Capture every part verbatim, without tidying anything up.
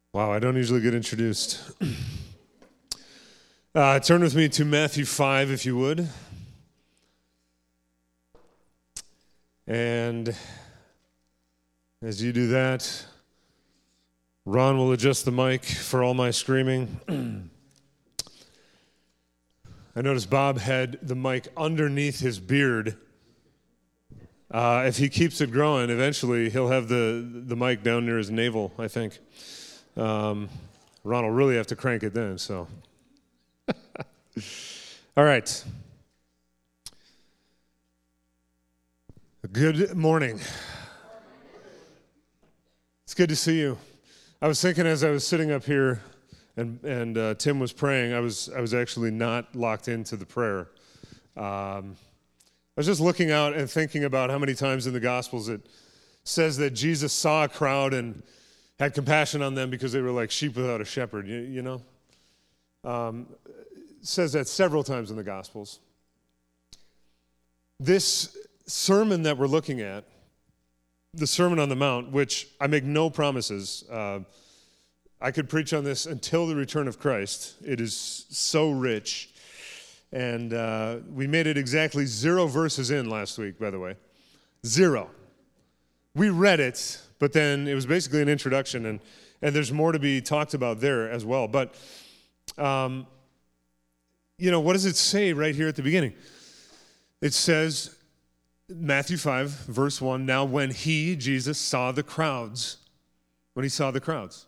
Wow, I don't usually get introduced. uh, turn with me to Matthew five, if you would. And as you do that, Ron will adjust the mic for all my screaming. I noticed Bob had the mic underneath his beard. Uh, if he keeps it growing, eventually he'll have the, the mic down near his navel, I think. Um, Ron will really have to crank it then, so. All right. Good morning. It's good to see you. I was thinking as I was sitting up here and and uh, Tim was praying, I was I was actually not locked into the prayer. Um, I was just looking out and thinking about how many times in the Gospels it says that Jesus saw a crowd and had compassion on them because they were like sheep without a shepherd, you, you know? Um, it says that several times in the Gospels. This sermon that we're looking at, the Sermon on the Mount, which I make no promises. Uh, I could preach on this until the return of Christ. It is so rich. And uh, we made it exactly zero verses in last week, by the way. Zero. We read it, but then it was basically an introduction, and, and there's more to be talked about there as well. But, um, you know, what does it say right here at the beginning? It says, Matthew five, verse one, now when he, Jesus, saw the crowds, when he saw the crowds.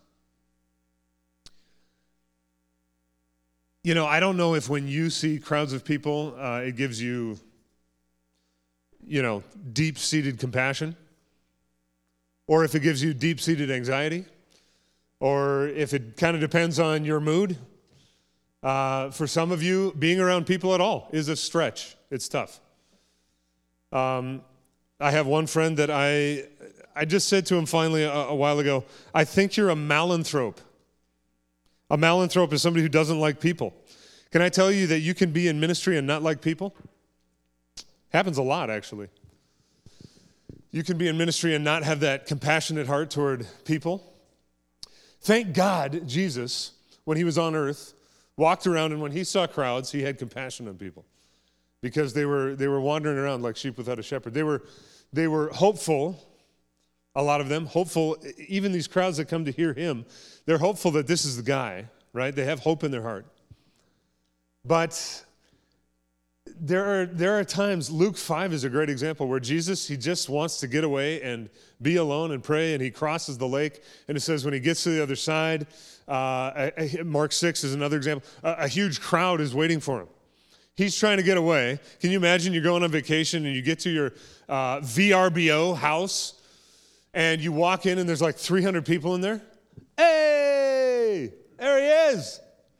You know, I don't know if when you see crowds of people, uh, it gives you, you know, deep-seated compassion, or if it gives you deep-seated anxiety, or if it kind of depends on your mood. Uh, for some of you, being around people at all is a stretch. It's tough. Um, I have one friend that I, I just said to him finally a, a while ago, I think you're a malanthrope. A malanthrope is somebody who doesn't like people. Can I tell you that you can be in ministry and not like people? Happens a lot, actually. You can be in ministry and not have that compassionate heart toward people. Thank God Jesus, when he was on earth, walked around, and when he saw crowds, he had compassion on people because they were they were wandering around like sheep without a shepherd. They were they were hopeful, a lot of them, hopeful, even these crowds that come to hear him, they're hopeful that this is the guy, right? They have hope in their heart. But there are there are times, Luke five is a great example, where Jesus, he just wants to get away and be alone and pray, and he crosses the lake, and it says when he gets to the other side, uh, Mark six is another example, a, a huge crowd is waiting for him. He's trying to get away. Can you imagine you're going on vacation and you get to your uh, V R B O house, and you walk in and there's like three hundred people in there? Hey, there he is.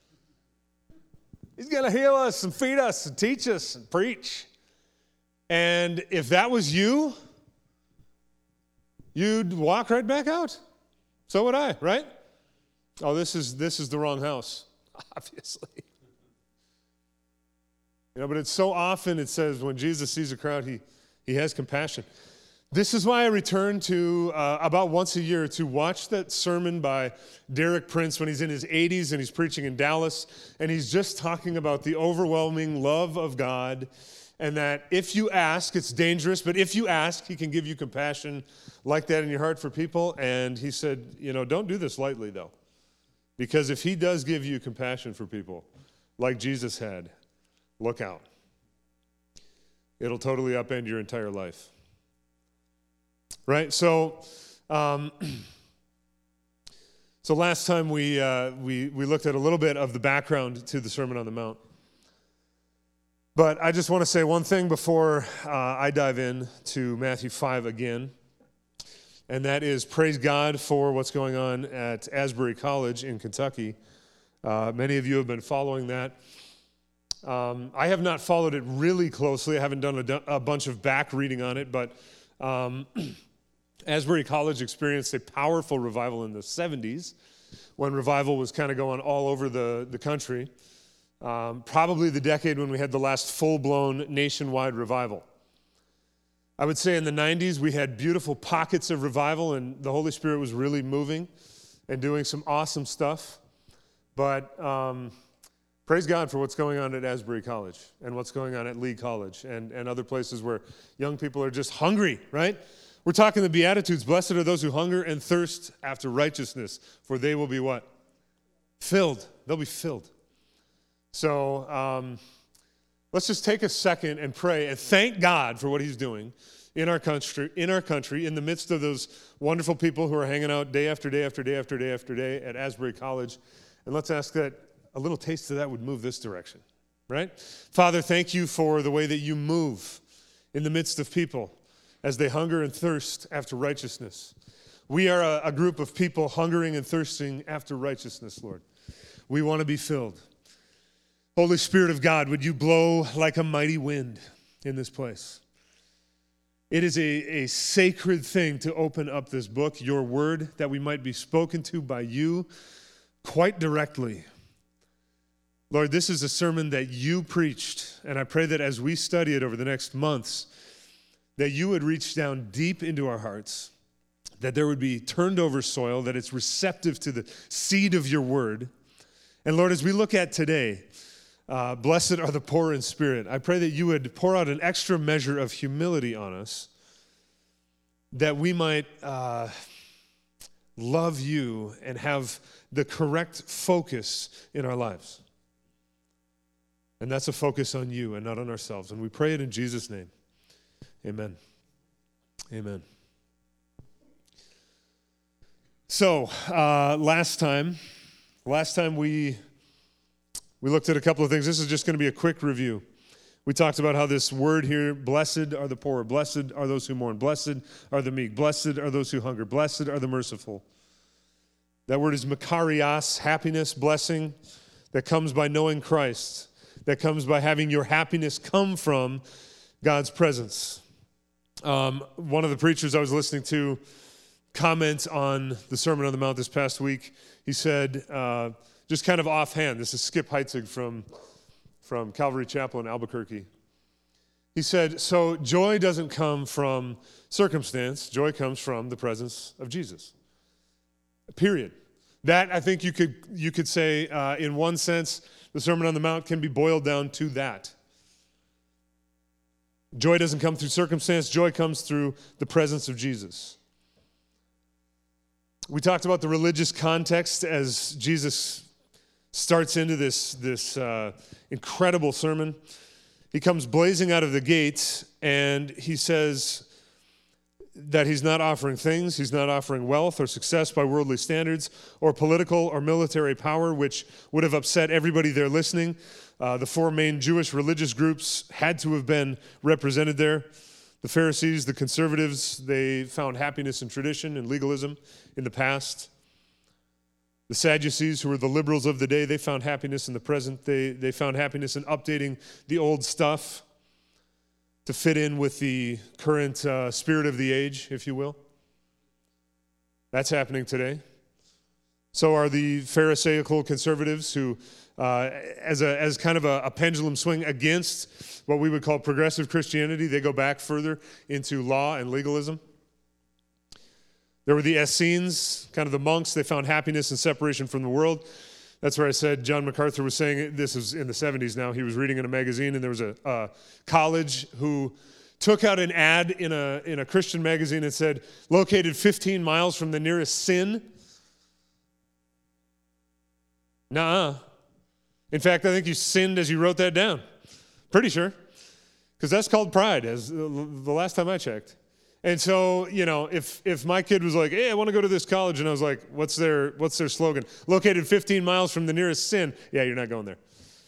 He's going to heal us and feed us and teach us and preach. And if that was you, you'd walk right back out. So would I, right? Oh, this is this is the wrong house, obviously. You know, but it's so often it says when Jesus sees a crowd, he he has compassion. This is why I return to uh, about once a year to watch that sermon by Derek Prince when he's in his eighties and he's preaching in Dallas, and he's just talking about the overwhelming love of God, and that if you ask, it's dangerous, but if you ask, he can give you compassion like that in your heart for people. And he said, you know, don't do this lightly, though, because if he does give you compassion for people like Jesus had, look out. It'll totally upend your entire life. Right? So um, so last time we, uh, we, we looked at a little bit of the background to the Sermon on the Mount. But I just want to say one thing before uh, I dive in to Matthew five again, and that is praise God for what's going on at Asbury College in Kentucky. Uh, many of you have been following that. Um, I have not followed it really closely. I haven't done a, a bunch of back reading on it, but um, Asbury College experienced a powerful revival in the seventies when revival was kind of going all over the, the country. Um, probably the decade when we had the last full-blown nationwide revival. I would say in the nineties we had beautiful pockets of revival and the Holy Spirit was really moving. and doing some awesome stuff. But um, praise God for what's going on at Asbury College and what's going on at Lee College and, and other places where young people are just hungry, right? We're talking the Beatitudes. Blessed are those who hunger and thirst after righteousness, for they will be what? Filled. They'll be filled. So um, let's just take a second and pray and thank God for what he's doing in our country, in our country, in the midst of those wonderful people who are hanging out day after day after day after day after day at Asbury College. And let's ask that a little taste of that would move this direction, right? Father, thank you for the way that you move in the midst of people as they hunger and thirst after righteousness. We are a, a group of people hungering and thirsting after righteousness, Lord. We want to be filled. Holy Spirit of God, would you blow like a mighty wind in this place? It is a, a sacred thing to open up this book, your word, that we might be spoken to by you quite directly. Lord, this is a sermon that you preached, and I pray that as we study it over the next months, that you would reach down deep into our hearts, that there would be turned over soil, that it's receptive to the seed of your word. And Lord, as we look at today, uh, blessed are the poor in spirit. I pray that you would pour out an extra measure of humility on us, that we might uh, love you and have the correct focus in our lives. And that's a focus on you and not on ourselves. And we pray it in Jesus' name. Amen. Amen. So, uh, last time, last time we we looked at a couple of things. This is just going to be a quick review. We talked about how this word here, blessed are the poor, blessed are those who mourn, blessed are the meek, blessed are those who hunger, blessed are the merciful. That word is makarios, happiness, blessing, that comes by knowing Christ, that comes by having your happiness come from God's presence. Um, one of the preachers I was listening to comment on the Sermon on the Mount this past week. He said, uh, just kind of offhand, this is Skip Heitzig from, from Calvary Chapel in Albuquerque. He said, so joy doesn't come from circumstance, joy comes from the presence of Jesus. Period. That, I think you could, you could say, uh, in one sense, the Sermon on the Mount can be boiled down to that. Joy doesn't come through circumstance. Joy comes through the presence of Jesus. We talked about the religious context as Jesus starts into this, this uh, incredible sermon. He comes blazing out of the gates, and he says that he's not offering things. He's not offering wealth or success by worldly standards or political or military power, which would have upset everybody there listening. Uh, the four main Jewish religious groups had to have been represented there. The Pharisees, the conservatives, they found happiness in tradition and legalism in the past. The Sadducees, who were the liberals of the day, they found happiness in the present. They, they found happiness in updating the old stuff to fit in with the current uh, spirit of the age, if you will. That's happening today. So are the Pharisaical conservatives who, uh, as a as kind of a, a pendulum swing against what we would call progressive Christianity, they go back further into law and legalism. There were the Essenes, kind of the monks. They found happiness and separation from the world. That's where I said John MacArthur was saying it. This is in the seventies now. He was reading in a magazine, and there was a, a college who took out an ad in a in a Christian magazine and said, located fifteen miles from the nearest sin. Nuh-uh. In fact, I think you sinned as you wrote that down. Pretty sure. Because that's called pride, as the last time I checked. And so, you know, if if my kid was like, hey, I want to go to this college, and I was like, what's their what's their slogan? Located fifteen miles from the nearest sin. Yeah, you're not going there.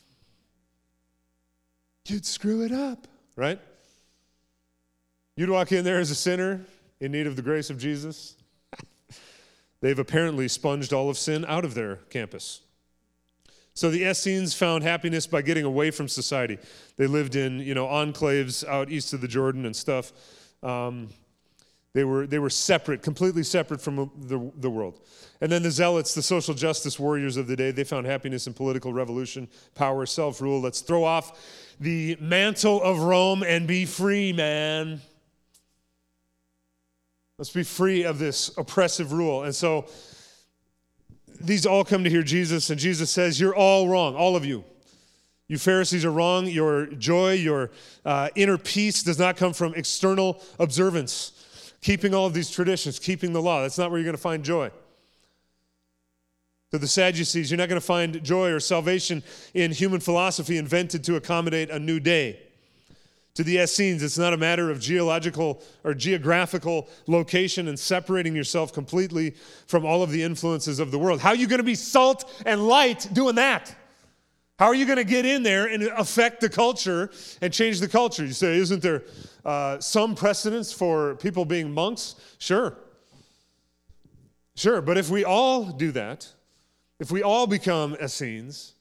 You'd screw it up, right? You'd walk in there as a sinner in need of the grace of Jesus. They've apparently sponged all of sin out of their campus. So the Essenes found happiness by getting away from society. They lived in, you know, enclaves out east of the Jordan and stuff. Um, They were they were separate, completely separate from the, the world. And then the Zealots, the social justice warriors of the day, they found happiness in political revolution, power, self-rule. Let's throw off the mantle of Rome and be free, man. Let's be free of this oppressive rule. And so these all come to hear Jesus, and Jesus says, you're all wrong, all of you. You Pharisees are wrong. Your joy, your uh, inner peace does not come from external observance, keeping all of these traditions, keeping the law. That's not where you're going to find joy. To the Sadducees, you're not going to find joy or salvation in human philosophy invented to accommodate a new day. To the Essenes, it's not a matter of geological or geographical location and separating yourself completely from all of the influences of the world. How are you going to be salt and light doing that? How are you going to get in there and affect the culture and change the culture? You say, isn't there uh, some precedence for people being monks? Sure. Sure, but if we all do that, if we all become Essenes,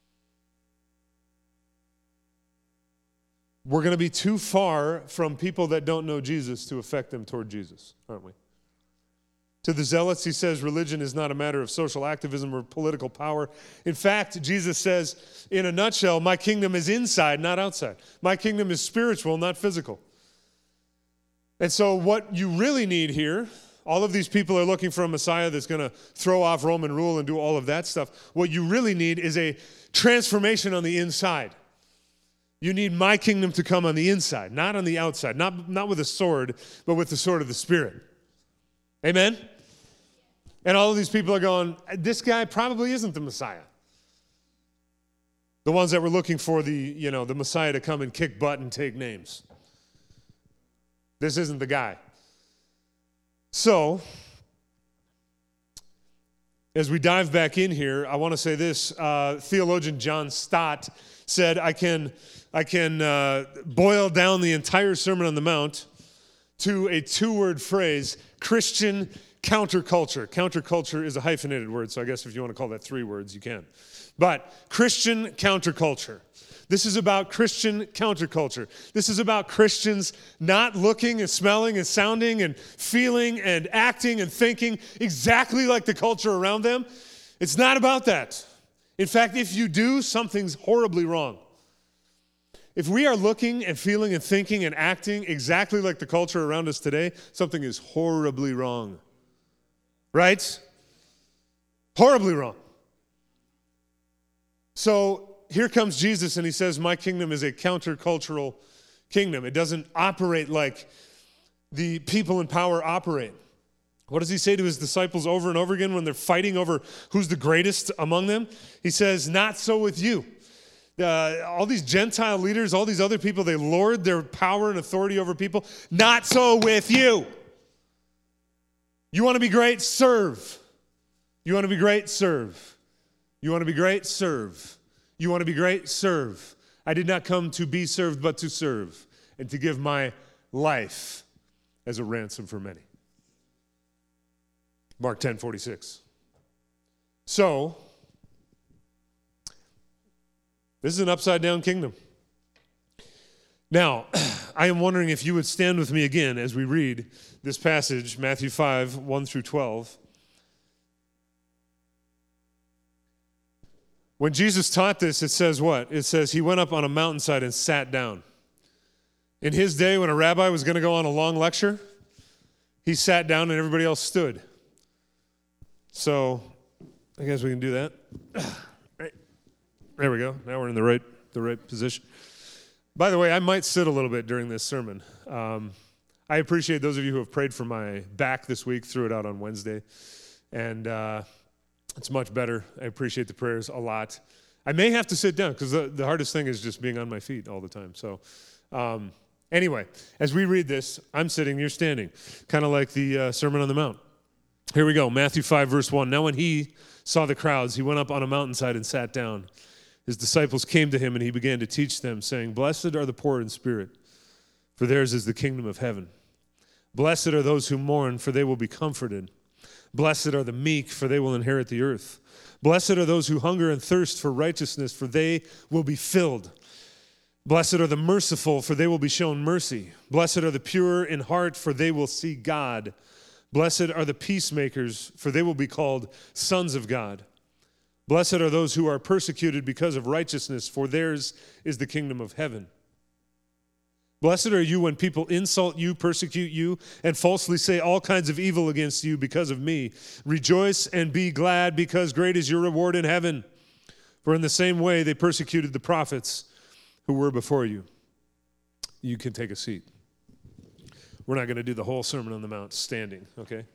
we're going to be too far from people that don't know Jesus to affect them toward Jesus, aren't we? To the zealots, he says, religion is not a matter of social activism or political power. In fact, Jesus says, in a nutshell, my kingdom is inside, not outside. My kingdom is spiritual, not physical. And so what you really need here, all of these people are looking for a Messiah that's going to throw off Roman rule and do all of that stuff. What you really need is a transformation on the inside. You need my kingdom to come on the inside, not on the outside, not, not with a sword, but with the sword of the Spirit. Amen? And all of these people are going, this guy probably isn't the Messiah. The ones that were looking for the, you know, the Messiah to come and kick butt and take names. This isn't the guy. So, as we dive back in here, I want to say this. Uh, theologian John Stott said, I can, I can uh, boil down the entire Sermon on the Mount to a two-word phrase, Christian counterculture. Counterculture is a hyphenated word, so I guess if you want to call that three words, you can. But Christian counterculture. This is about Christian counterculture. This is about Christians not looking and smelling and sounding and feeling and acting and thinking exactly like the culture around them. It's not about that. In fact, if you do, something's horribly wrong. If we are looking and feeling and thinking and acting exactly like the culture around us today, something is horribly wrong. Right? Horribly wrong. So here comes Jesus and he says, my kingdom is a countercultural kingdom. It doesn't operate like the people in power operate. What does he say to his disciples over and over again when they're fighting over who's the greatest among them? He says, not so with you. Uh, all these Gentile leaders, all these other people, they lord their power and authority over people. Not so with you. You want to be great? Serve. You want to be great? Serve. You want to be great? Serve. You want to be great? Serve. I did not come to be served, but to serve, and to give my life as a ransom for many. Mark ten forty-six. So, this is an upside-down kingdom. Now, I am wondering if you would stand with me again as we read this passage, Matthew five, one through twelve. When Jesus taught this, it says what? It says he went up on a mountainside and sat down. In his day, when a rabbi was going to go on a long lecture, he sat down and everybody else stood. So, I guess we can do that. Right. There we go. Now we're in the right, the right position. By the way, I might sit a little bit during this sermon. Um, I appreciate those of you who have prayed for my back this week, threw it out on Wednesday. And uh, it's much better. I appreciate the prayers a lot. I may have to sit down because the, the hardest thing is just being on my feet all the time. So um, anyway, as we read this, I'm sitting, you're standing, kind of like the uh, Sermon on the Mount. Here we go, Matthew five, verse one. Now when he saw the crowds, he went up on a mountainside and sat down. His disciples came to him, and he began to teach them, saying, Blessed are the poor in spirit, for theirs is the kingdom of heaven. Blessed are those who mourn, for they will be comforted. Blessed are the meek, for they will inherit the earth. Blessed are those who hunger and thirst for righteousness, for they will be filled. Blessed are the merciful, for they will be shown mercy. Blessed are the pure in heart, for they will see God. Blessed are the peacemakers, for they will be called sons of God. Blessed are those who are persecuted because of righteousness, for theirs is the kingdom of heaven. Blessed are you when people insult you, persecute you, and falsely say all kinds of evil against you because of me. Rejoice and be glad, because great is your reward in heaven. For in the same way they persecuted the prophets who were before you. You can take a seat. We're not going to do the whole Sermon on the Mount standing, okay?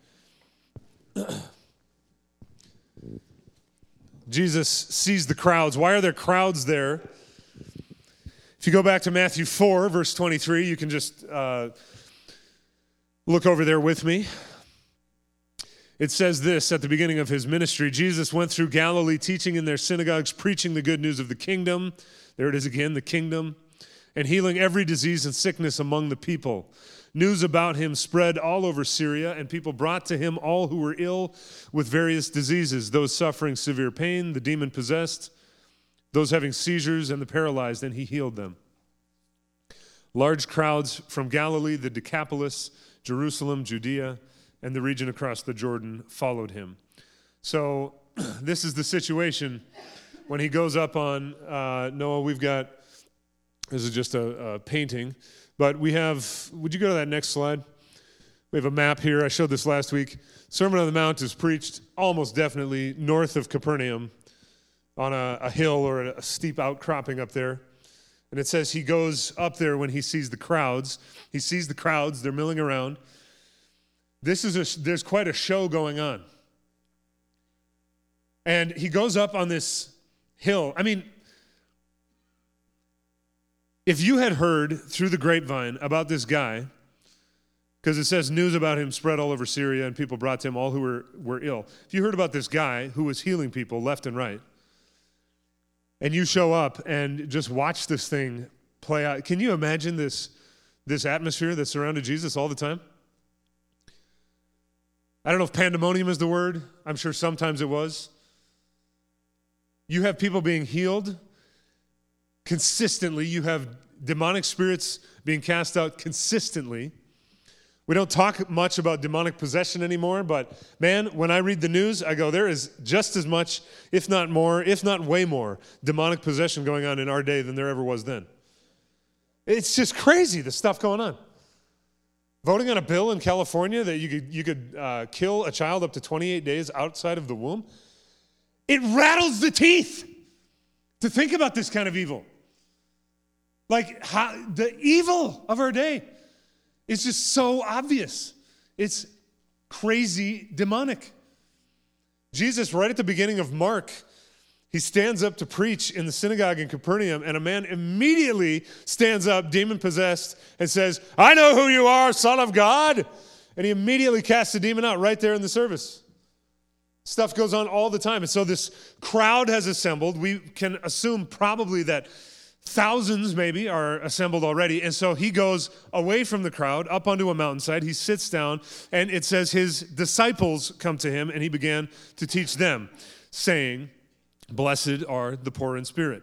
Jesus sees the crowds. Why are there crowds there? If you go back to Matthew four, verse twenty-three, you can just uh, look over there with me. It says this at the beginning of his ministry: Jesus went through Galilee, teaching in their synagogues, preaching the good news of the kingdom. There it is again, the kingdom, and healing every disease and sickness among the people. News about him spread all over Syria, and people brought to him all who were ill with various diseases, those suffering severe pain, the demon-possessed, those having seizures, and the paralyzed, and he healed them. Large crowds from Galilee, the Decapolis, Jerusalem, Judea, and the region across the Jordan followed him. So this is the situation when he goes up on, uh, Noah, we've got, this is just a, a painting, but we have, would you go to that next slide? We have a map here. I showed this last week. Sermon on the Mount is preached almost definitely north of Capernaum on a, a hill or a, a steep outcropping up there. And it says he goes up there when he sees the crowds. He sees the crowds. They're milling around. This is a, there's quite a show going on. And he goes up on this hill. I mean, if you had heard through the grapevine about this guy, because it says news about him spread all over Syria and people brought to him all who were, were ill. If you heard about this guy who was healing people left and right, and you show up and just watch this thing play out, can you imagine this, this atmosphere that surrounded Jesus all the time? I don't know if pandemonium is the word. I'm sure sometimes it was. You have people being healed consistently. You have demonic spirits being cast out consistently. We don't talk much about demonic possession anymore, but man, when I read the news, I go, there is just as much, if not more, if not way more, demonic possession going on in our day than there ever was then. It's just crazy, the stuff going on. Voting on a bill in California that you could, you could uh, kill a child up to twenty-eight days outside of the womb. It rattles the teeth to think about this kind of evil. Like, how, the evil of our day is just so obvious. It's crazy demonic. Jesus, right at the beginning of Mark, he stands up to preach in the synagogue in Capernaum, and a man immediately stands up, demon-possessed, and says, I know who you are, Son of God. And he immediately casts the demon out right there in the service. Stuff goes on all the time. And so this crowd has assembled. We can assume probably that thousands maybe are assembled already. And so he goes away from the crowd up onto a mountainside. He sits down, and it says his disciples come to him, and he began to teach them, saying, blessed are the poor in spirit.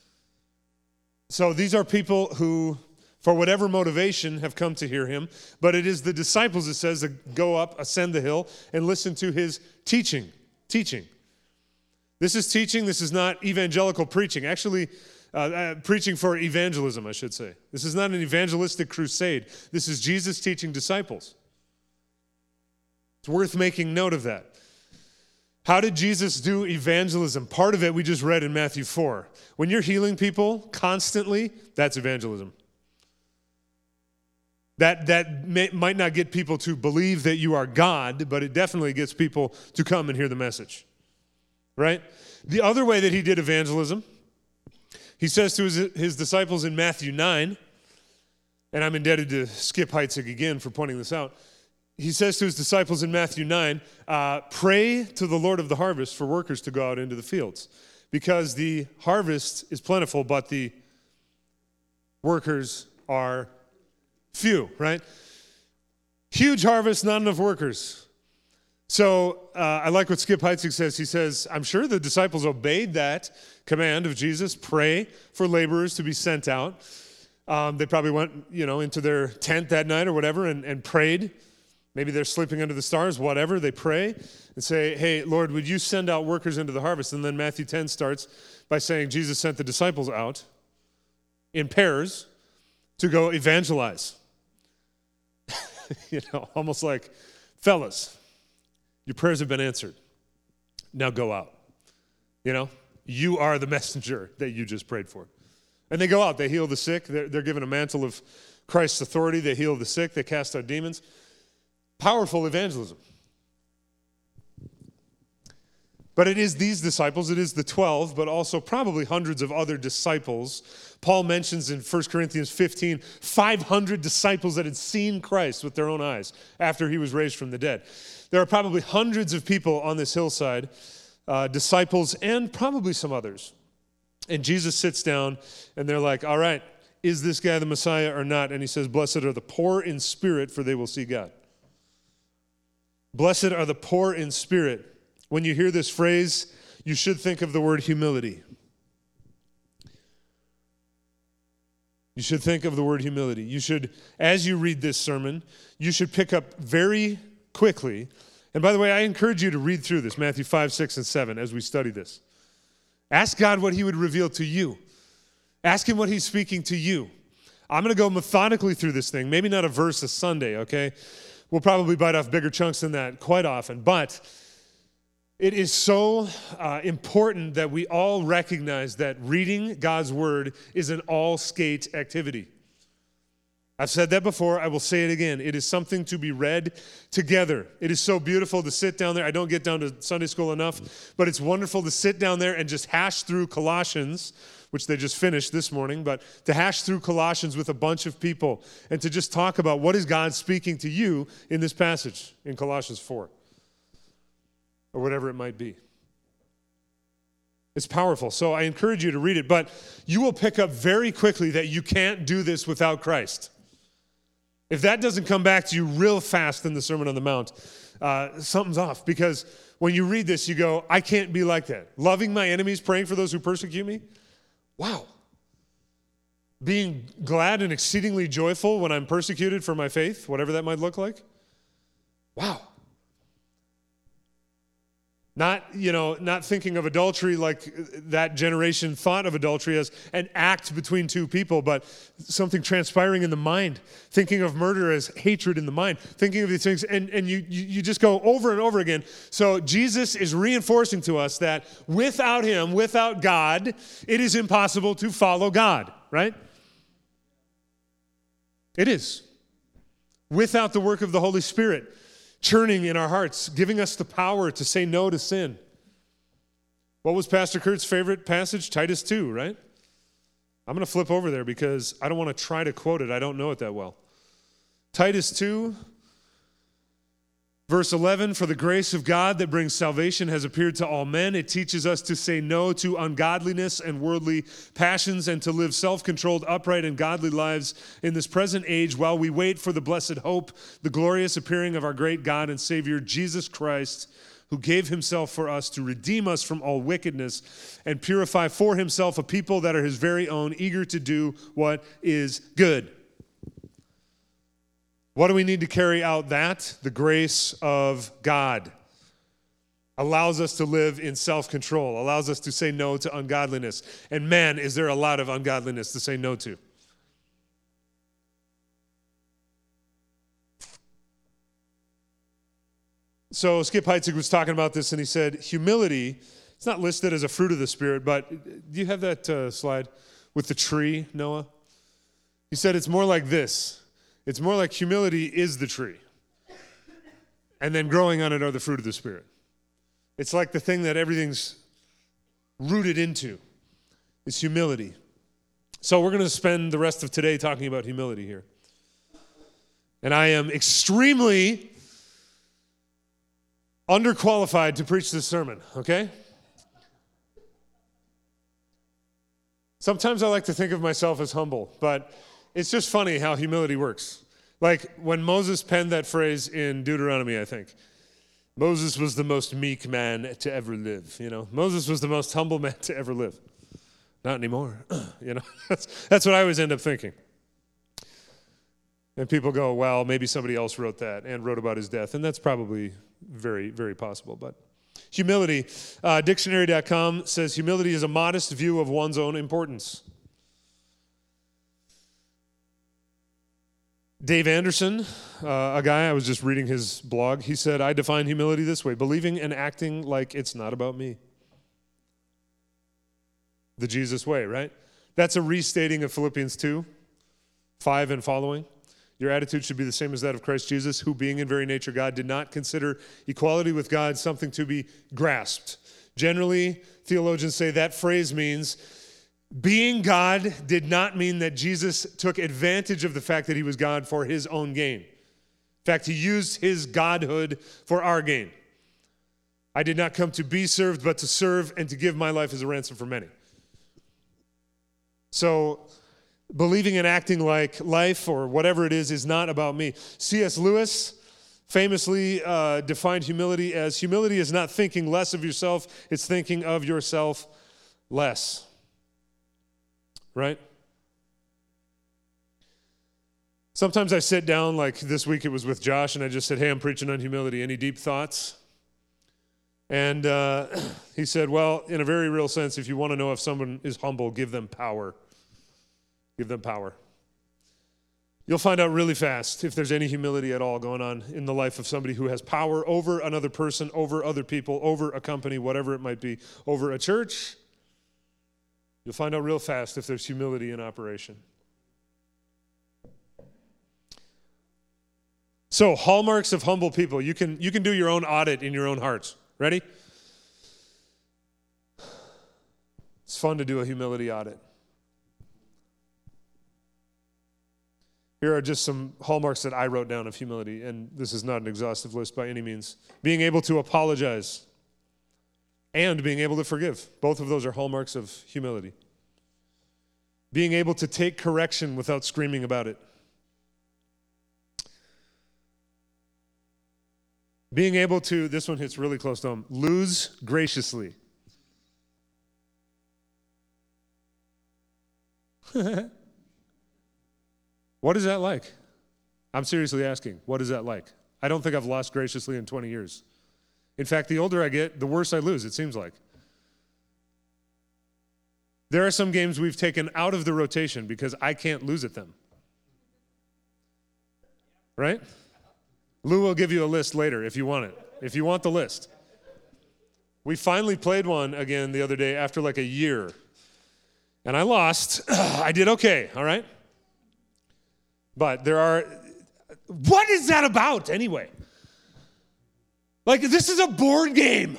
So these are people who, for whatever motivation, have come to hear him. But it is the disciples, it says, that go up, ascend the hill, and listen to his teaching. Teaching. This is teaching. This is not evangelical preaching. Actually, uh, uh, preaching for evangelism, I should say. This is not an evangelistic crusade. This is Jesus teaching disciples. It's worth making note of that. How did Jesus do evangelism? Part of it we just read in Matthew four. When you're healing people constantly, that's evangelism. That, that may, might not get people to believe that you are God, but it definitely gets people to come and hear the message. Right? The other way that he did evangelism, he says to his, his disciples in Matthew nine, and I'm indebted to Skip Heitzig again for pointing this out. He says to his disciples in Matthew nine, uh, pray to the Lord of the harvest for workers to go out into the fields, because the harvest is plentiful, but the workers are few, right? Huge harvest, not enough workers. So uh, I like what Skip Heitzig says. He says, I'm sure the disciples obeyed that command of Jesus, pray for laborers to be sent out. Um, they probably went, you know, into their tent that night or whatever and, and prayed. Maybe they're sleeping under the stars, whatever. They pray and say, hey, Lord, would you send out workers into the harvest? And then Matthew ten starts by saying Jesus sent the disciples out in pairs, to go evangelize. You know, almost like, fellas, your prayers have been answered. Now go out. You know, you are the messenger that you just prayed for. And they go out, they heal the sick, they're, they're given a mantle of Christ's authority, they heal the sick, they cast out demons. Powerful evangelism. But it is these disciples, it is the twelve, but also probably hundreds of other disciples. Paul mentions in First Corinthians fifteen, five hundred disciples that had seen Christ with their own eyes after he was raised from the dead. There are probably hundreds of people on this hillside, uh, disciples and probably some others. And Jesus sits down and they're like, all right, is this guy the Messiah or not? And he says, blessed are the poor in spirit, for they will see God. Blessed are the poor in spirit. When you hear this phrase, you should think of the word humility. You should think of the word humility. You should, as you read this sermon, you should pick up very quickly. And by the way, I encourage you to read through this, Matthew five, six, and seven, as we study this. Ask God what he would reveal to you. Ask him what he's speaking to you. I'm going to go methodically through this thing. Maybe not a verse a Sunday, okay? We'll probably bite off bigger chunks than that quite often, but it is so uh, important that we all recognize that reading God's word is an all-skate activity. I've said that before. I will say it again. It is something to be read together. It is so beautiful to sit down there. I don't get down to Sunday school enough, but it's wonderful to sit down there and just hash through Colossians, which they just finished this morning, but to hash through Colossians with a bunch of people and to just talk about what is God speaking to you in this passage in Colossians four. Or whatever it might be. It's powerful, so I encourage you to read it, but you will pick up very quickly that you can't do this without Christ. If that doesn't come back to you real fast in the Sermon on the Mount, uh, something's off, because when you read this, you go, I can't be like that. Loving my enemies, praying for those who persecute me? Wow. Being glad and exceedingly joyful when I'm persecuted for my faith, whatever that might look like? Wow. Not, you know, not thinking of adultery like that generation thought of adultery as an act between two people, but something transpiring in the mind. Thinking of murder as hatred in the mind. Thinking of these things, and, and you, you just go over and over again. So Jesus is reinforcing to us that without him, without God, it is impossible to follow God, right? It is. Without the work of the Holy Spirit churning in our hearts, giving us the power to say no to sin. What was Pastor Kurt's favorite passage? Titus two, right? I'm going to flip over there because I don't want to try to quote it. I don't know it that well. Titus two, verse eleven, for the grace of God that brings salvation has appeared to all men. It teaches us to say no to ungodliness and worldly passions and to live self-controlled, upright, and godly lives in this present age while we wait for the blessed hope, the glorious appearing of our great God and Savior, Jesus Christ, who gave himself for us to redeem us from all wickedness and purify for himself a people that are his very own, eager to do what is good. What do we need to carry out that? The grace of God allows us to live in self-control, allows us to say no to ungodliness. And man, is there a lot of ungodliness to say no to. So Skip Heitzig was talking about this, and he said, humility, it's not listed as a fruit of the Spirit, but do you have that uh, slide with the tree, Noah? He said it's more like this. It's more like humility is the tree. And then growing on it are the fruit of the Spirit. It's like the thing that everything's rooted into. It's humility. So we're going to spend the rest of today talking about humility here. And I am extremely underqualified to preach this sermon, okay? Sometimes I like to think of myself as humble, but it's just funny how humility works. Like when Moses penned that phrase in Deuteronomy, I think, Moses was the most meek man to ever live, you know. Moses was the most humble man to ever live. Not anymore, you know. That's, that's what I always end up thinking. And people go, well, maybe somebody else wrote that and wrote about his death, and that's probably very, very possible. But humility, uh, dictionary dot com says humility is a modest view of one's own importance. Dave Anderson, uh, a guy, I was just reading his blog, he said, I define humility this way: believing and acting like it's not about me. The Jesus way, right? That's a restating of Philippians two, five and following. Your attitude should be the same as that of Christ Jesus, who, being in very nature God, did not consider equality with God something to be grasped. Generally, theologians say that phrase means being God did not mean that Jesus took advantage of the fact that he was God for his own gain. In fact, he used his godhood for our gain. I did not come to be served, but to serve and to give my life as a ransom for many. So, believing and acting like life or whatever it is is not about me. C S Lewis famously uh, defined humility as, humility is not thinking less of yourself, it's thinking of yourself less. Right? Sometimes I sit down, like this week it was with Josh, and I just said, hey, I'm preaching on humility. Any deep thoughts? And uh, he said, well, in a very real sense, if you want to know if someone is humble, give them power. Give them power. You'll find out really fast if there's any humility at all going on in the life of somebody who has power over another person, over other people, over a company, whatever it might be, over a church. You'll find out real fast if there's humility in operation. So, hallmarks of humble people. You can, you can do your own audit in your own hearts. Ready? It's fun to do a humility audit. Here are just some hallmarks that I wrote down of humility, and this is not an exhaustive list by any means. Being able to apologize and being able to forgive. Both of those are hallmarks of humility. Being able to take correction without screaming about it. Being able to, this one hits really close to home, lose graciously. What is that like? I'm seriously asking, what is that like? I don't think I've lost graciously in twenty years. In fact, the older I get, the worse I lose, it seems like. There are some games we've taken out of the rotation because I can't lose at them. Right? Lou will give you a list later if you want it, if you want the list. We finally played one again the other day after like a year. And I lost. I did okay, all right? But there are, what is that about anyway? Like, this is a board game.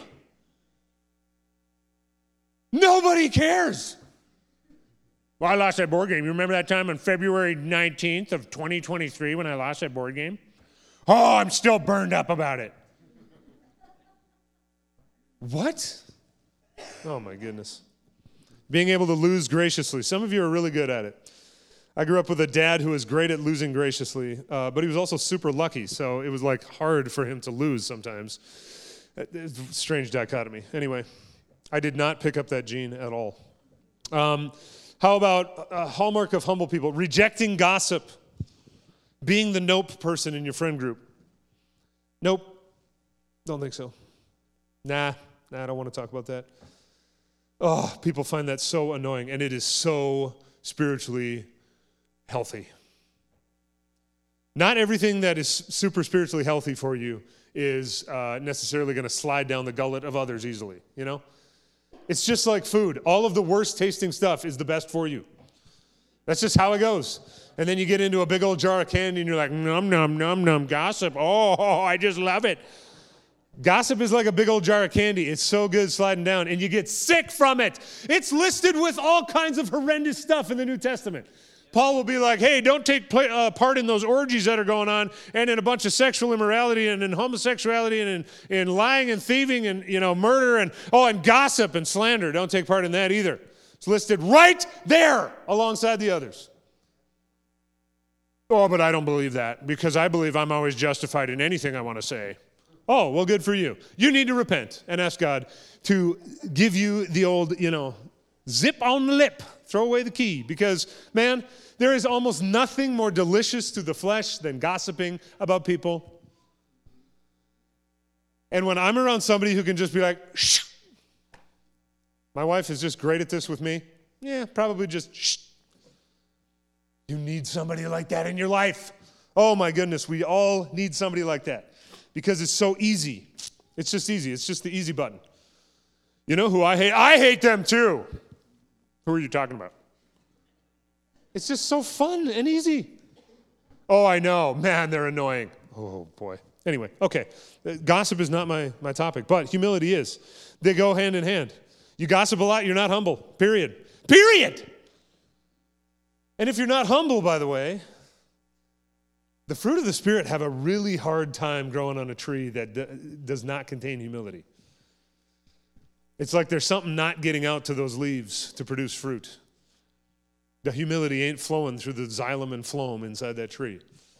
Nobody cares. Well, I lost that board game. You remember that time on February nineteenth of twenty twenty-three when I lost that board game? Oh, I'm still burned up about it. What? Oh, my goodness. Being able to lose graciously. Some of you are really good at it. I grew up with a dad who was great at losing graciously, uh, but he was also super lucky, so it was like hard for him to lose sometimes. It's a strange dichotomy. Anyway, I did not pick up that gene at all. Um, how about a hallmark of humble people? Rejecting gossip. Being the nope person in your friend group. Nope. Don't think so. Nah. Nah, I don't want to talk about that. Oh, people find that so annoying, and it is so spiritually healthy. Not everything that is super spiritually healthy for you is uh, necessarily going to slide down the gullet of others easily, you know? It's just like food. All of the worst tasting stuff is the best for you. That's just how it goes. And then you get into a big old jar of candy and you're like, num, num, num, num, gossip. Oh, I just love it. Gossip is like a big old jar of candy. It's so good sliding down, and you get sick from it. It's listed with all kinds of horrendous stuff in the New Testament. Paul will be like, hey, don't take play, uh, part in those orgies that are going on, and in a bunch of sexual immorality, and in homosexuality, and in, in lying and thieving, and you know, murder, and oh, and gossip and slander. Don't take part in that either. It's listed right there alongside the others. Oh, but I don't believe that, because I believe I'm always justified in anything I want to say. Oh, well, good for you. You need to repent and ask God to give you the old, you know, zip on the lip. Throw away the key. Because, man, there is almost nothing more delicious to the flesh than gossiping about people. And when I'm around somebody who can just be like, shh. My wife is just great at this with me. Yeah, probably just shh. You need somebody like that in your life. Oh my goodness, we all need somebody like that because it's so easy. It's just easy. It's just the easy button. You know who I hate? I hate them too. Who are you talking about? It's just so fun and easy. Oh, I know. Man, they're annoying. Oh, boy. Anyway, okay. Gossip is not my, my topic, but humility is. They go hand in hand. You gossip a lot, you're not humble. Period. Period. And if you're not humble, by the way, the fruit of the Spirit have a really hard time growing on a tree that d- does not contain humility. It's like there's something not getting out to those leaves to produce fruit. The humility ain't flowing through the xylem and phloem inside that tree.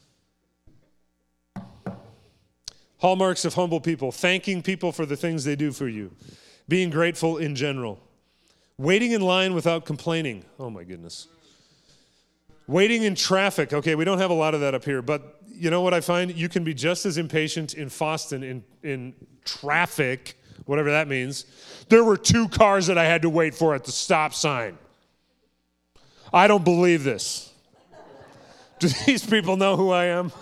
Hallmarks of humble people: thanking people for the things they do for you, being grateful in general, waiting in line without complaining. Oh my goodness. Waiting in traffic. Okay, we don't have a lot of that up here, but you know what I find? You can be just as impatient in Foston in, in traffic, whatever that means. There were two cars that I had to wait for at the stop sign. I don't believe this. Do these people know who I am?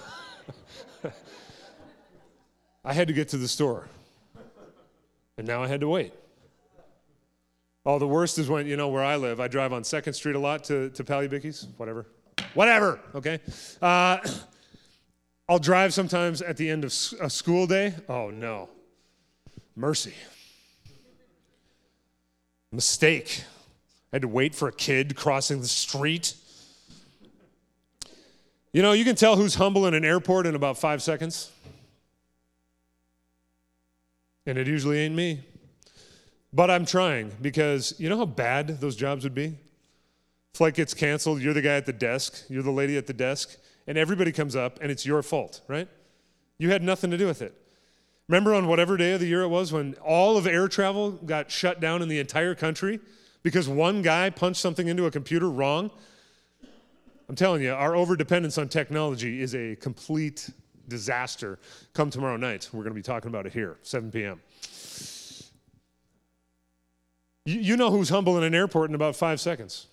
I had to get to the store, and now I had to wait. Oh, the worst is when, you know, where I live, I drive on second Street a lot to, to Palubicki's, whatever. Whatever, okay? Uh, I'll drive sometimes at the end of a school day. Oh, no. Mercy. Mistake. I had to wait for a kid crossing the street. You know, you can tell who's humble in an airport in about five seconds. And it usually ain't me. But I'm trying, because you know how bad those jobs would be? Flight gets canceled, you're the guy at the desk, you're the lady at the desk, and everybody comes up, and it's your fault, right? You had nothing to do with it. Remember on whatever day of the year it was when all of air travel got shut down in the entire country because one guy punched something into a computer wrong? I'm telling you, our overdependence on technology is a complete disaster. Come tomorrow night, we're going to be talking about it here, seven p.m. You, you know who's humble in an airport in about five seconds.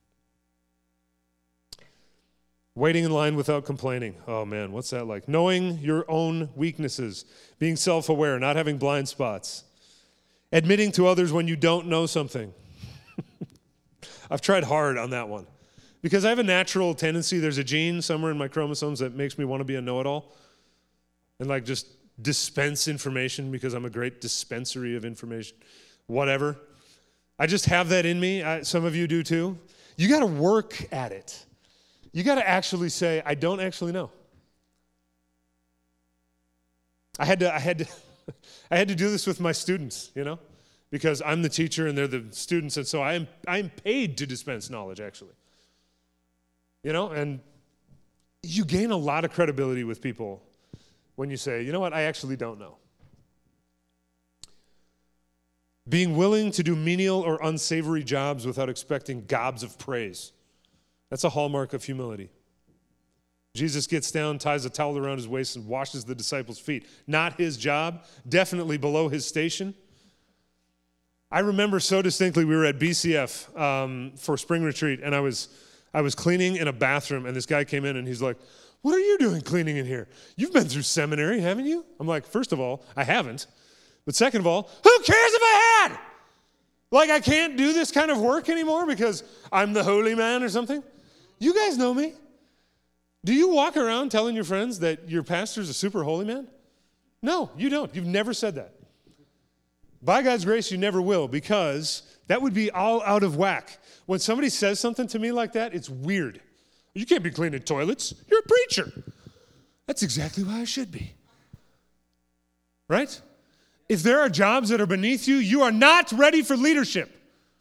Waiting in line without complaining. Oh man, what's that like? Knowing your own weaknesses, being self-aware, not having blind spots. Admitting to others when you don't know something. I've tried hard on that one. Because I have a natural tendency, there's a gene somewhere in my chromosomes that makes me want to be a know-it-all. And like just dispense information because I'm a great dispensary of information. Whatever. I just have that in me. I, some of you do too. You got to work at it. You got to actually say, I don't actually know. I had to, I had to, I had to do this with my students, you know, because I'm the teacher and they're the students, and so I am, I am paid to dispense knowledge, actually. You know, and you gain a lot of credibility with people when you say, you know what, I actually don't know. Being willing to do menial or unsavory jobs without expecting gobs of praise. That's a hallmark of humility. Jesus gets down, ties a towel around his waist, and washes the disciples' feet. Not his job, definitely below his station. I remember so distinctly, we were at B C F um, for spring retreat, and I was I was cleaning in a bathroom, and this guy came in, and he's like, what are you doing cleaning in here? You've been through seminary, haven't you? I'm like, first of all, I haven't. But second of all, who cares if I had? Like, I can't do this kind of work anymore because I'm the holy man or something? You guys know me. Do you walk around telling your friends that your pastor's a super holy man? No, you don't. You've never said that. By God's grace, you never will, because that would be all out of whack. When somebody says something to me like that, it's weird. You can't be cleaning toilets. You're a preacher. That's exactly why I should be. Right? If there are jobs that are beneath you, you are not ready for leadership.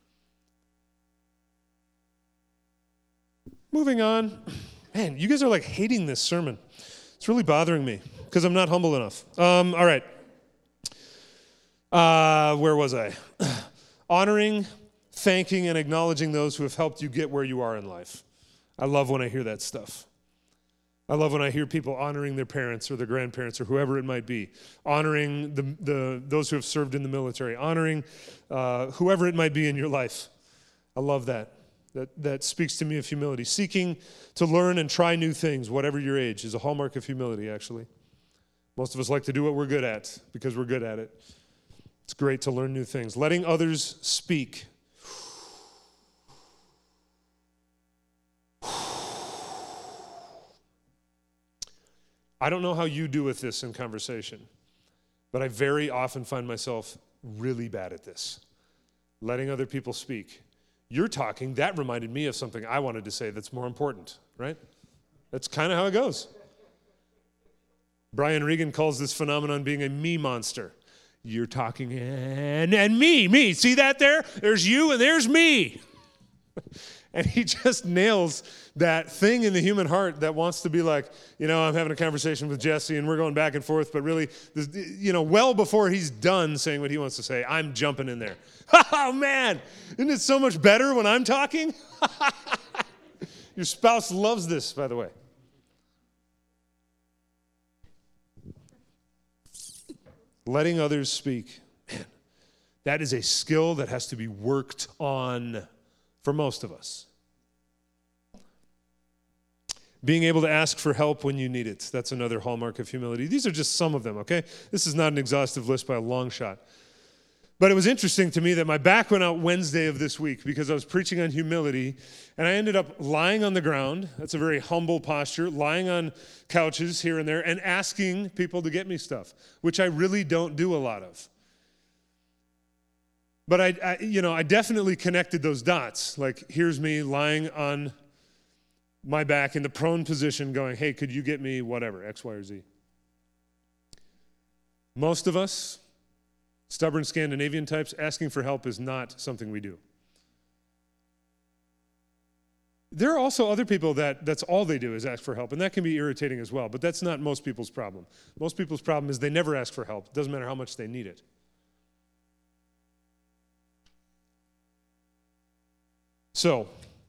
Moving on. Man, you guys are like hating this sermon. It's really bothering me because I'm not humble enough. Um, all right. Uh, where was I? Honoring, thanking, and acknowledging those who have helped you get where you are in life. I love when I hear that stuff. I love when I hear people honoring their parents or their grandparents or whoever it might be, honoring the, the those who have served in the military, honoring uh, whoever it might be in your life. I love that. that, that speaks to me of humility. Seeking to learn and try new things, whatever your age, is a hallmark of humility, actually. Most of us like to do what we're good at because we're good at it. It's great to learn new things. Letting others speak. I don't know how you do with this in conversation, but I very often find myself really bad at this. Letting other people speak. You're talking, that reminded me of something I wanted to say that's more important, right? That's kind of how it goes. Brian Regan calls this phenomenon being a me monster. You're talking, and, and me, me. See that there? There's you and there's me. And he just nails that thing in the human heart that wants to be like, you know, I'm having a conversation with Jesse and we're going back and forth, but really, you know, well before he's done saying what he wants to say, I'm jumping in there. Oh, man, isn't it so much better when I'm talking? Your spouse loves this, by the way. Letting others speak. Man, that is a skill that has to be worked on for most of us. Being able to ask for help when you need it. That's another hallmark of humility. These are just some of them, okay? This is not an exhaustive list by a long shot. But it was interesting to me that my back went out Wednesday of this week because I was preaching on humility, and I ended up lying on the ground. That's a very humble posture, lying on couches here and there, and asking people to get me stuff, which I really don't do a lot of. But I, I, you know, I definitely connected those dots. Like, here's me lying on my back in the prone position going, hey, could you get me whatever, X, Y, or Z? Most of us, stubborn Scandinavian types, asking for help is not something we do. There are also other people that that's all they do is ask for help, and that can be irritating as well, but that's not most people's problem. Most people's problem is they never ask for help. It doesn't matter how much they need it. So,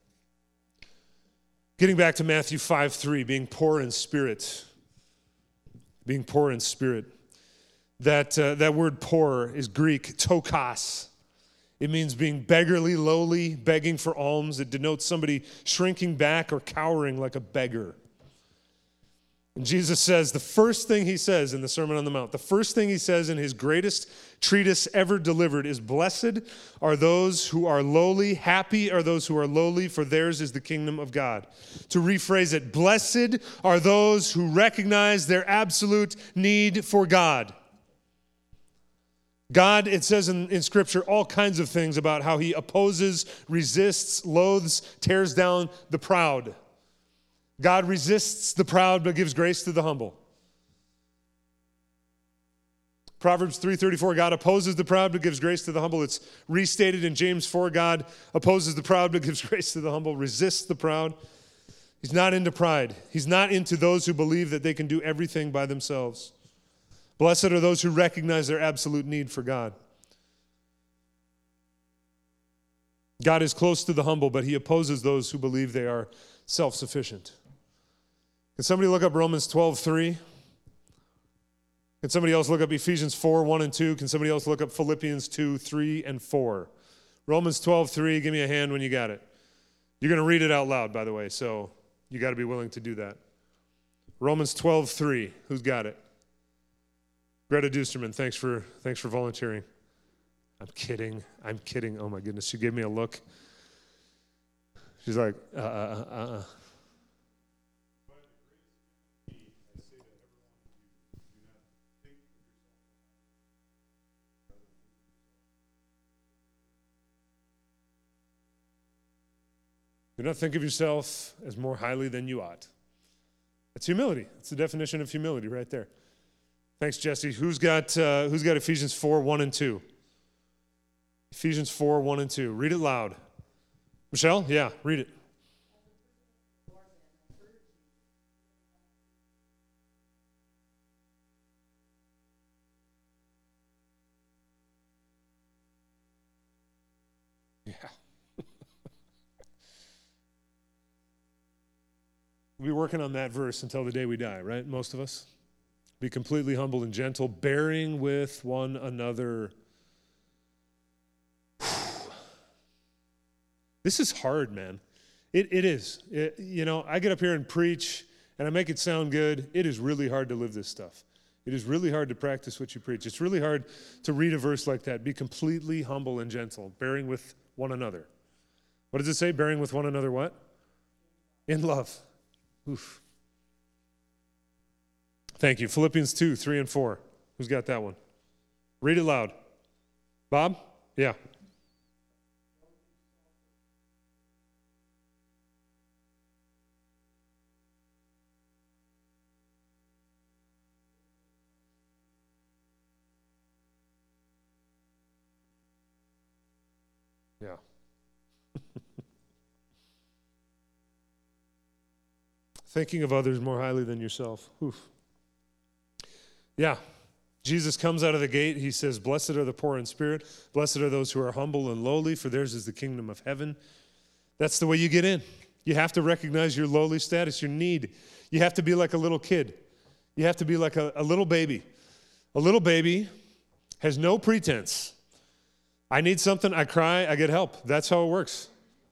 getting back to Matthew five three, being poor in spirit. Being poor in spirit. That, uh, that word poor is Greek, tokos. It means being beggarly, lowly, begging for alms. It denotes somebody shrinking back or cowering like a beggar. And Jesus says, the first thing he says in the Sermon on the Mount, the first thing he says in his greatest treatise ever delivered is, blessed are those who are lowly, happy are those who are lowly, for theirs is the kingdom of God. To rephrase it, blessed are those who recognize their absolute need for God. God, it says in, in Scripture, all kinds of things about how he opposes, resists, loathes, tears down the proud. God resists the proud but gives grace to the humble. Proverbs three thirty-four, God opposes the proud but gives grace to the humble. It's restated in James four, God opposes the proud but gives grace to the humble, resists the proud. He's not into pride. He's not into those who believe that they can do everything by themselves. Blessed are those who recognize their absolute need for God. God is close to the humble, but he opposes those who believe they are self-sufficient. Can somebody look up Romans twelve three? Can somebody else look up Ephesians four one and two? Can somebody else look up Philippians two three and four? Romans twelve three, give me a hand when you got it. You're going to read it out loud, by the way, so you got to be willing to do that. Romans twelve three, who's got it? Greta Dusterman, thanks for thanks for volunteering. I'm kidding. I'm kidding. Oh, my goodness. She gave me a look. She's like, uh, uh, uh, uh. Do not think of yourself as more highly than you ought. That's humility. That's the definition of humility right there. Thanks, Jesse. Who's got uh, who's got Ephesians four one and two? Ephesians four one and two. Read it loud. Michelle? Yeah, read it. Yeah. We'll be working on that verse until the day we die, right? Most of us. Be completely humble and gentle, bearing with one another. This is hard, man. It, it is. It, you know, I get up here and preach, and I make it sound good. It is really hard to live this stuff. It is really hard to practice what you preach. It's really hard to read a verse like that. Be completely humble and gentle, bearing with one another. What does it say? Bearing with one another what? In love. Oof. Thank you. Philippians two, three, and four. Who's got that one? Read it loud. Bob? Yeah. Yeah. Thinking of others more highly than yourself. Oof. Yeah. Jesus comes out of the gate. He says, blessed are the poor in spirit. Blessed are those who are humble and lowly, for theirs is the kingdom of heaven. That's the way you get in. You have to recognize your lowly status, your need. You have to be like a little kid. You have to be like a, a little baby. A little baby has no pretense. I need something, I cry, I get help. That's how it works.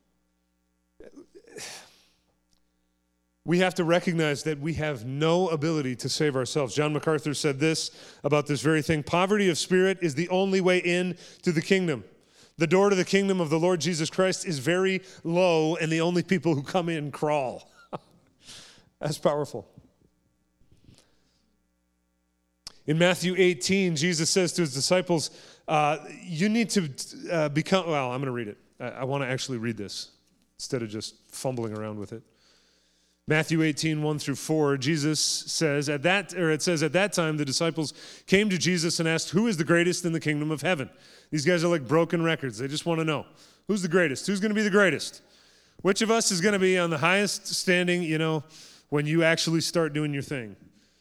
We have to recognize that we have no ability to save ourselves. John MacArthur said this about this very thing. Poverty of spirit is the only way in to the kingdom. The door to the kingdom of the Lord Jesus Christ is very low, and the only people who come in crawl. That's powerful. In Matthew eighteen, Jesus says to his disciples, uh, you need to uh, become, well, I'm going to read it. I, I want to actually read this instead of just fumbling around with it. Matthew eighteen, one through four, Jesus says, at that, or it says, at that time, the disciples came to Jesus and asked, who is the greatest in the kingdom of heaven? These guys are like broken records. They just want to know, who's the greatest? Who's going to be the greatest? Which of us is going to be on the highest standing, you know, when you actually start doing your thing?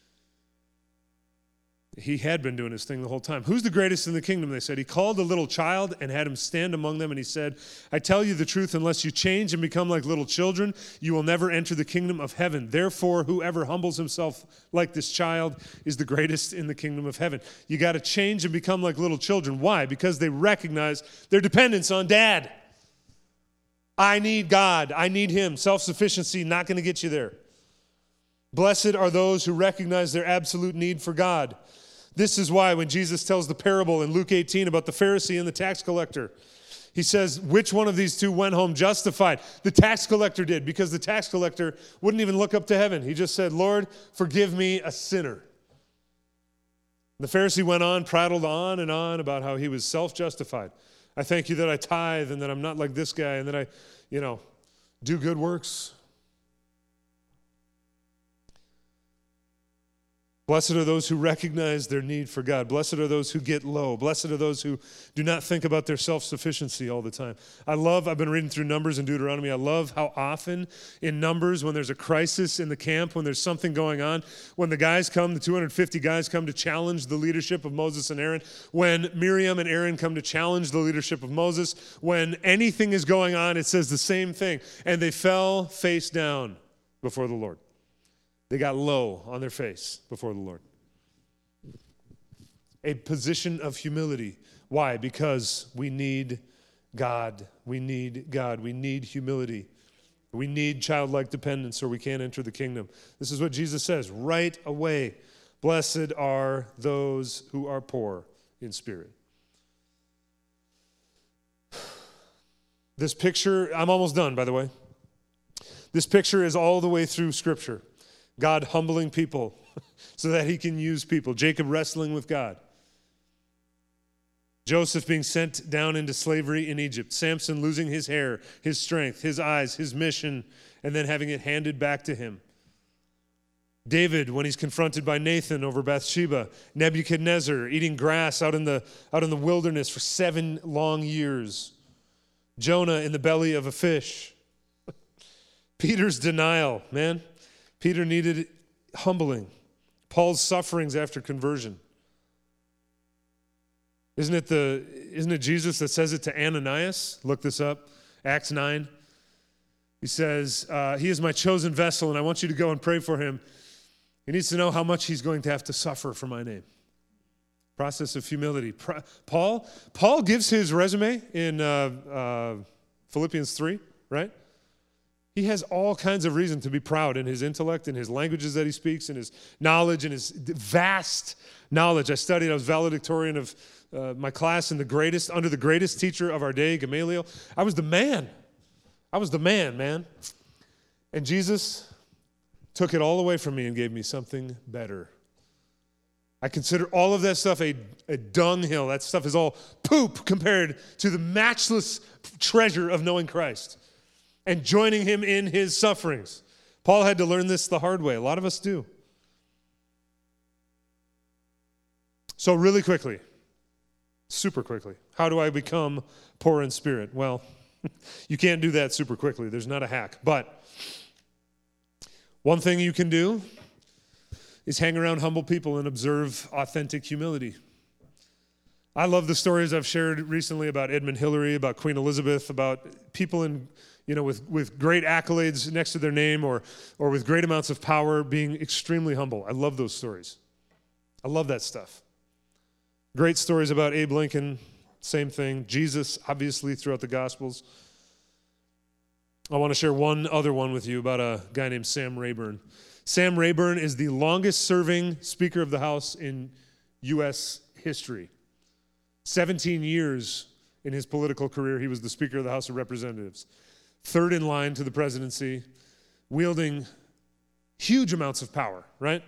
He had been doing his thing the whole time. Who's the greatest in the kingdom? They said. He called a little child and had him stand among them, and he said, I tell you the truth, unless you change and become like little children, you will never enter the kingdom of heaven. Therefore, whoever humbles himself like this child is the greatest in the kingdom of heaven. You got to change and become like little children. Why? Because they recognize their dependence on dad. I need God. I need him. Self-sufficiency, not going to get you there. Blessed are those who recognize their absolute need for God. This is why when Jesus tells the parable in Luke eighteen about the Pharisee and the tax collector, he says, which one of these two went home justified? The tax collector did, because the tax collector wouldn't even look up to heaven. He just said, Lord, forgive me, a sinner. The Pharisee went on, prattled on and on about how he was self-justified. I thank you that I tithe and that I'm not like this guy and that I, you know, do good works. Blessed are those who recognize their need for God. Blessed are those who get low. Blessed are those who do not think about their self-sufficiency all the time. I love, I've been reading through Numbers and Deuteronomy. I love how often in Numbers, when there's a crisis in the camp, when there's something going on, when the guys come, the two hundred fifty guys come to challenge the leadership of Moses and Aaron, when Miriam and Aaron come to challenge the leadership of Moses, when anything is going on, it says the same thing. And they fell face down before the Lord. They got low on their face before the Lord. A position of humility. Why? Because we need God. We need God. We need humility. We need childlike dependence or we can't enter the kingdom. This is what Jesus says right away. Blessed are those who are poor in spirit. This picture, I'm almost done, by the way. This picture is all the way through Scripture. God humbling people so that he can use people. Jacob wrestling with God. Joseph being sent down into slavery in Egypt. Samson losing his hair, his strength, his eyes, his mission, and then having it handed back to him. David, when he's confronted by Nathan over Bathsheba. Nebuchadnezzar eating grass out in the, out in the wilderness for seven long years. Jonah in the belly of a fish. Peter's denial, man. Peter needed humbling. Paul's sufferings after conversion. Isn't it the isn't it Jesus that says it to Ananias? Look this up. Acts nine. He says, uh, he is my chosen vessel, and I want you to go and pray for him. He needs to know how much he's going to have to suffer for my name. Process of humility. Pro- Paul, Paul gives his resume in uh, uh, Philippians three, right? He has all kinds of reason to be proud in his intellect, in his languages that he speaks, in his knowledge, in his vast knowledge. I studied, I was valedictorian of uh, my class in the greatest, under the greatest teacher of our day, Gamaliel. I was the man. I was the man, man. And Jesus took it all away from me and gave me something better. I consider all of that stuff a, a dunghill. That stuff is all poop compared to the matchless treasure of knowing Christ and joining him in his sufferings. Paul had to learn this the hard way. A lot of us do. So really quickly, super quickly, how do I become poor in spirit? Well, you can't do that super quickly. There's not a hack. But one thing you can do is hang around humble people and observe authentic humility. I love the stories I've shared recently about Edmund Hillary, about Queen Elizabeth, about people in, you know, with, with great accolades next to their name or, or with great amounts of power being extremely humble. I love those stories. I love that stuff. Great stories about Abe Lincoln, same thing. Jesus, obviously, throughout the Gospels. I want to share one other one with you about a guy named Sam Rayburn. Sam Rayburn is the longest-serving Speaker of the House in U S history. seventeen years in his political career, he was the Speaker of the House of Representatives. Third in line to the presidency, wielding huge amounts of power, right?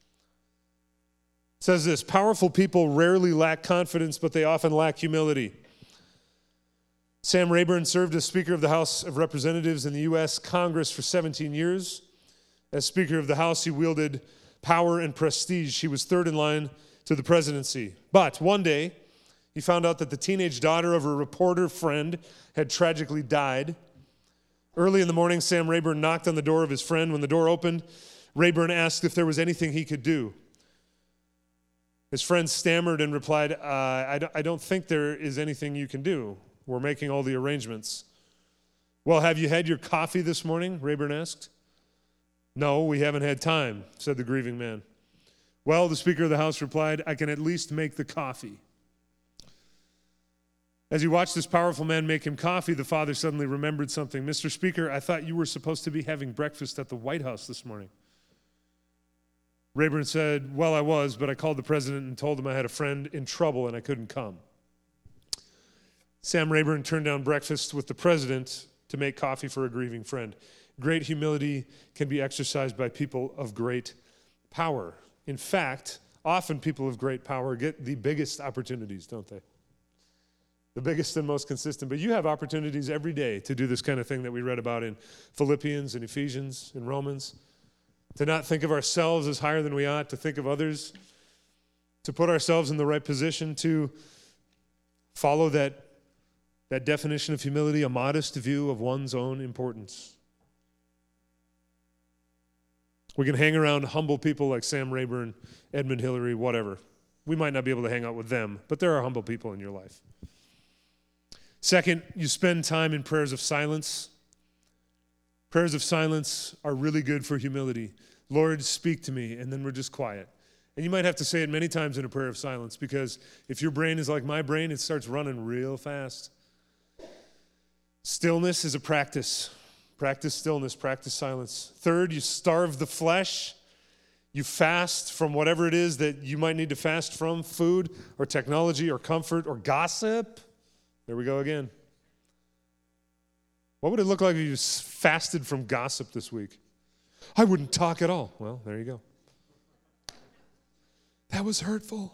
It says this, powerful people rarely lack confidence, but they often lack humility. Sam Rayburn served as Speaker of the House of Representatives in the U S Congress for seventeen years. As Speaker of the House, he wielded power and prestige. He was third in line to the presidency. But one day, he found out that the teenage daughter of a reporter friend had tragically died. Early in the morning, Sam Rayburn knocked on the door of his friend. When the door opened, Rayburn asked if there was anything he could do. His friend stammered and replied, uh, I, don't, I don't think there is anything you can do. We're making all the arrangements. Well, have you had your coffee this morning? Rayburn asked. No, we haven't had time, said the grieving man. Well, the Speaker of the House replied, I can at least make the coffee. As he watched this powerful man make him coffee, the father suddenly remembered something. Mister Speaker, I thought you were supposed to be having breakfast at the White House this morning. Rayburn said, well, I was, but I called the president and told him I had a friend in trouble and I couldn't come. Sam Rayburn turned down breakfast with the president to make coffee for a grieving friend. Great humility can be exercised by people of great power. In fact, often people of great power get the biggest opportunities, don't they? The biggest and most consistent. But you have opportunities every day to do this kind of thing that we read about in Philippians and Ephesians and Romans. To not think of ourselves as higher than we ought, to think of others, to put ourselves in the right position, to follow that, that definition of humility, a modest view of one's own importance. We can hang around humble people like Sam Rayburn, Edmund Hillary, whatever. We might not be able to hang out with them, but there are humble people in your life. Second, you spend time in prayers of silence. Prayers of silence are really good for humility. Lord, speak to me, and then we're just quiet. And you might have to say it many times in a prayer of silence, because if your brain is like my brain, it starts running real fast. Stillness is a practice. Practice stillness, practice silence. Third, you starve the flesh. You fast from whatever it is that you might need to fast from, food or technology or comfort or gossip. There we go again. What would it look like if you fasted from gossip this week? I wouldn't talk at all. Well, there you go. That was hurtful.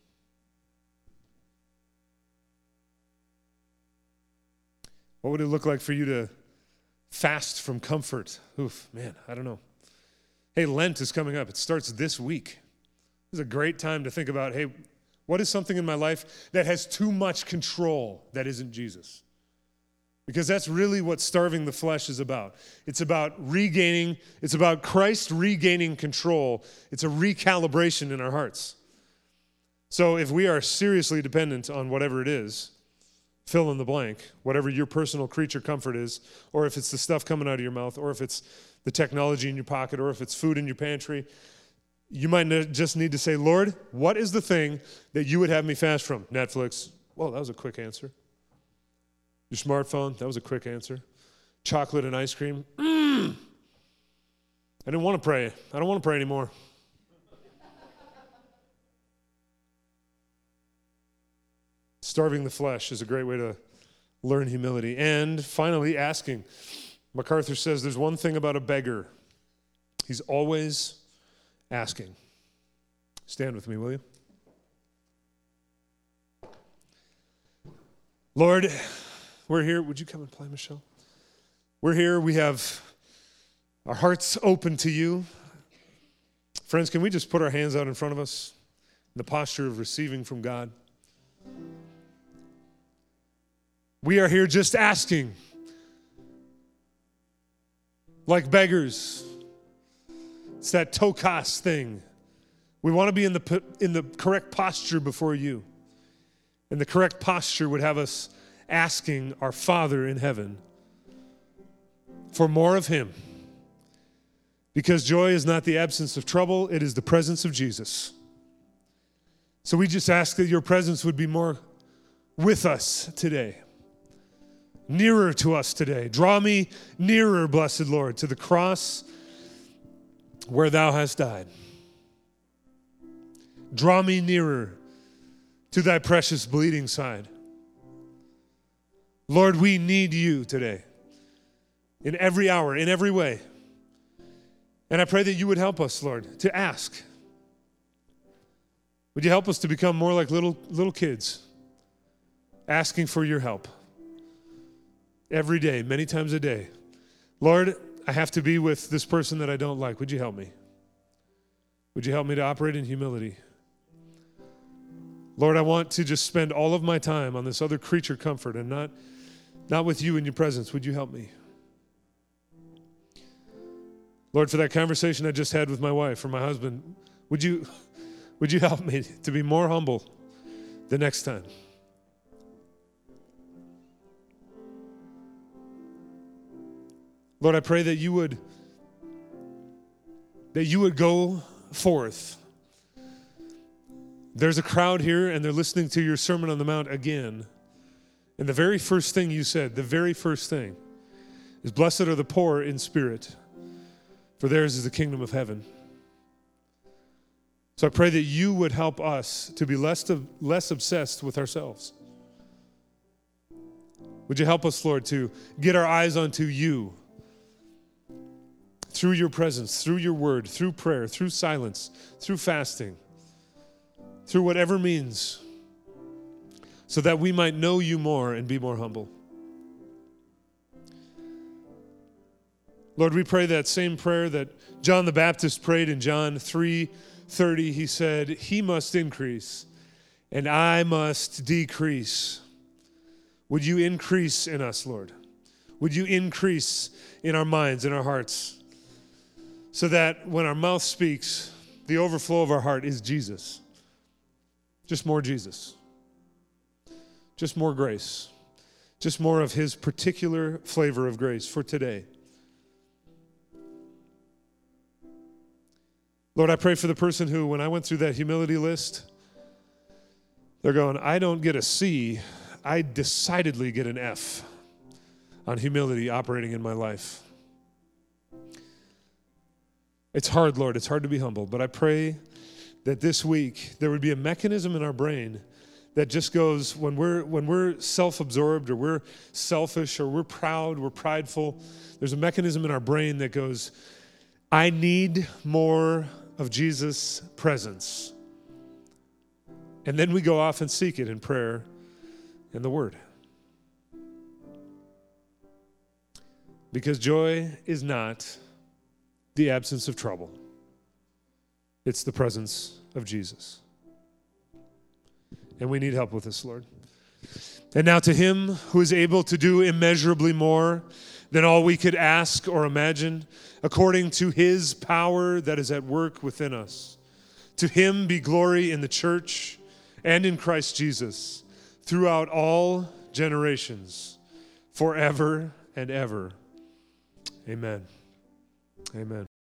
What would it look like for you to fast from comfort? Oof, man, I don't know. Hey, Lent is coming up. It starts this week. This is a great time to think about, hey, what is something in my life that has too much control that isn't Jesus? Because that's really what starving the flesh is about. It's about regaining, it's about Christ regaining control. It's a recalibration in our hearts. So if we are seriously dependent on whatever it is, fill in the blank, whatever your personal creature comfort is, or if it's the stuff coming out of your mouth, or if it's the technology in your pocket, or if it's food in your pantry, you might just need to say, Lord, what is the thing that you would have me fast from? Netflix. Well, that was a quick answer. Your smartphone, that was a quick answer. Chocolate and ice cream. Mm. I didn't want to pray. I don't want to pray anymore. Starving the flesh is a great way to learn humility. And finally, asking. MacArthur says there's one thing about a beggar. He's always asking. Stand with me, will you? Lord, we're here. Would you come and play, Michelle? We're here. We have our hearts open to you. Friends, can we just put our hands out in front of us in the posture of receiving from God? We are here just asking, like beggars. It's that tokos thing. We want to be in the in the correct posture before you. And the correct posture would have us asking our Father in heaven for more of him. Because joy is not the absence of trouble, it is the presence of Jesus. So we just ask that your presence would be more with us today. Nearer to us today. Draw me nearer, blessed Lord, to the cross where thou hast died. Draw me nearer to thy precious bleeding side. Lord, we need you today in every hour, in every way. And I pray that you would help us, Lord, to ask. Would you help us to become more like little, little kids, asking for your help every day, many times a day. Lord, I have to be with this person that I don't like. Would you help me? Would you help me to operate in humility? Lord, I want to just spend all of my time on this other creature comfort and not, not with you in your presence. Would you help me? Lord, for that conversation I just had with my wife or my husband, would you, would you help me to be more humble the next time? Lord, I pray that you would, that you would go forth. There's a crowd here, and they're listening to your Sermon on the Mount again. And the very first thing you said, the very first thing, is blessed are the poor in spirit, for theirs is the kingdom of heaven. So I pray that you would help us to be less, of, less obsessed with ourselves. Would you help us, Lord, to get our eyes onto you through your presence, through your word, through prayer, through silence, through fasting, through whatever means, so that we might know you more and be more humble. Lord, we pray that same prayer that John the Baptist prayed in John three thirty. He said, he must increase and I must decrease. Would you increase in us, Lord? Would you increase in our minds, in our hearts, so that when our mouth speaks, the overflow of our heart is Jesus. Just more Jesus. Just more grace. Just more of his particular flavor of grace for today. Lord, I pray for the person who, when I went through that humility list, they're going, I don't get a C, I decidedly get an F on humility operating in my life. It's hard, Lord, it's hard to be humble, but I pray that this week there would be a mechanism in our brain that just goes, when we're when we're self-absorbed or we're selfish or we're proud, we're prideful, there's a mechanism in our brain that goes, I need more of Jesus' presence. And then we go off and seek it in prayer and the word. Because joy is not the absence of trouble. It's the presence of Jesus. And we need help with this, Lord. And now to him who is able to do immeasurably more than all we could ask or imagine, according to his power that is at work within us. To him be glory in the church and in Christ Jesus throughout all generations, forever and ever. Amen. Amen.